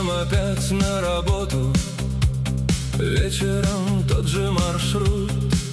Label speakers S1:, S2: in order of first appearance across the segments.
S1: Утром опять на работу, вечером тот же маршрут.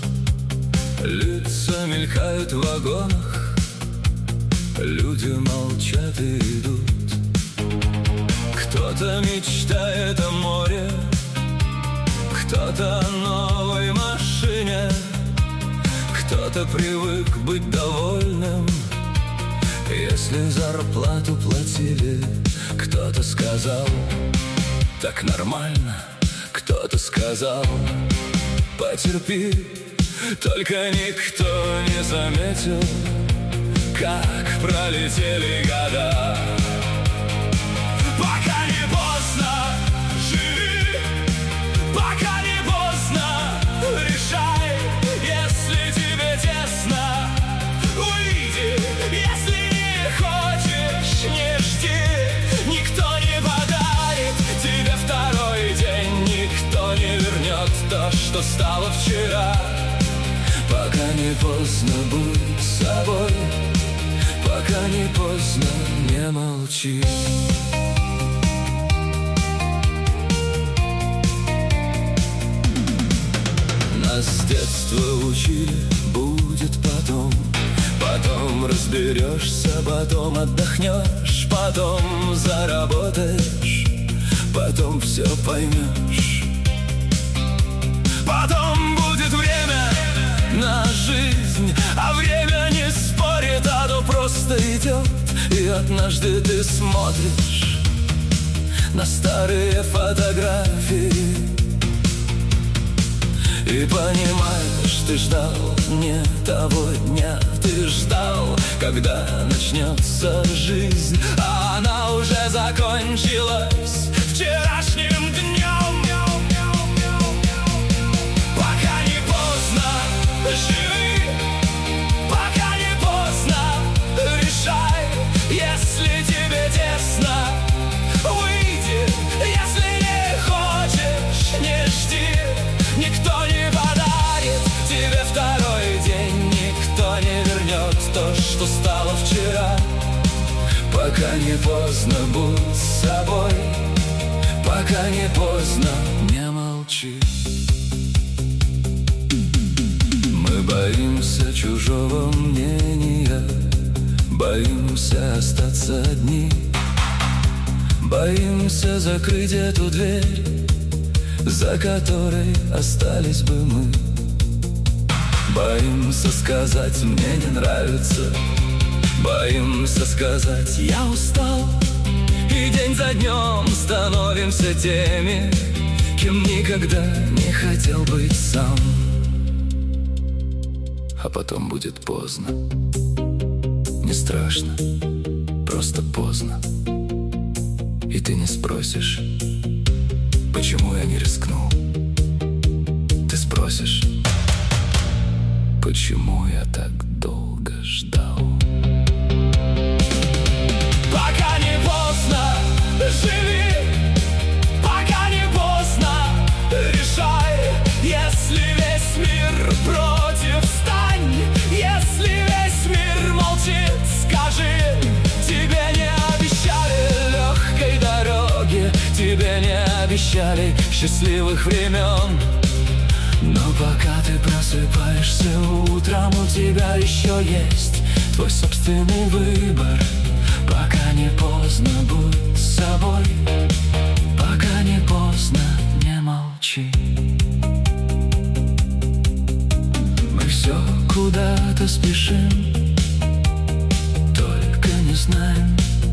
S1: Лица мелькают в вагонах, люди молчат и идут. Кто-то мечтает о море, кто-то о новой машине, кто-то привык быть довольным, если зарплату платили. Кто-то сказал, так нормально. Кто-то сказал, потерпи. Только никто не заметил, как пролетели года. Пока не поздно, живи. Пока не поздно, решай. Если тебе тесно, уйди. Если не хочешь, не жди. Никто не подарит тебе второй день. Никто не вернет то, что стало вчера. Пока не поздно, будь собой. Пока не поздно, не молчи. Нас с детства учили, будет потом. Потом разберешься, потом отдохнешь, потом заработаешь, потом все поймешь. Потом будет время на жизнь, а время не спорит, оно просто идет. И однажды ты смотришь на старые фотографии и понимаешь, ты ждал не того дня. Ты ждал, когда начнется жизнь, а она уже закончилась вчерашним днем. Пока не поздно, живи. Пока не поздно, решай. Если тебе тесно, выйди. Если не хочешь, не жди. Никто не подарит тебе второй день. Никто не вернет то, что стало вчера. Пока не поздно, будь собой. Пока не поздно, не молчи. Мы боимся чужого мнения, боимся остаться одни, боимся закрыть эту дверь, за которой остались бы мы. Боимся сказать «мне не нравится», боимся сказать «я устал». И день за днем становимся теми, кем никогда не хотел быть сам. А потом будет поздно. Не страшно, просто поздно. И ты не спросишь, почему я не рискнул. Ты спросишь, почему я так долго ждал. Пока не поздно, живи. Пока не поздно, решай. Если весь мир против, встань. Если весь мир молчит, скажи. Тебе не обещали легкой дороги, тебе не обещали счастливых времен. Но пока ты просыпаешься утром, у тебя еще есть твой собственный выбор. Пока не поздно, будь собой. Пока не поздно, не молчи. Мы все куда-то спешим, только не знаем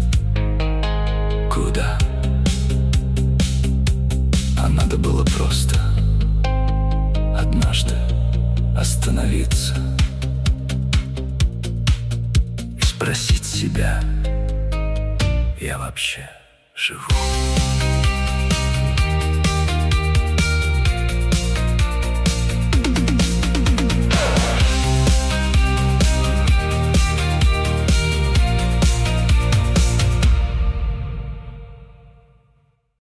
S1: куда. А надо было просто однажды остановиться и спросить себя: я вообще живу?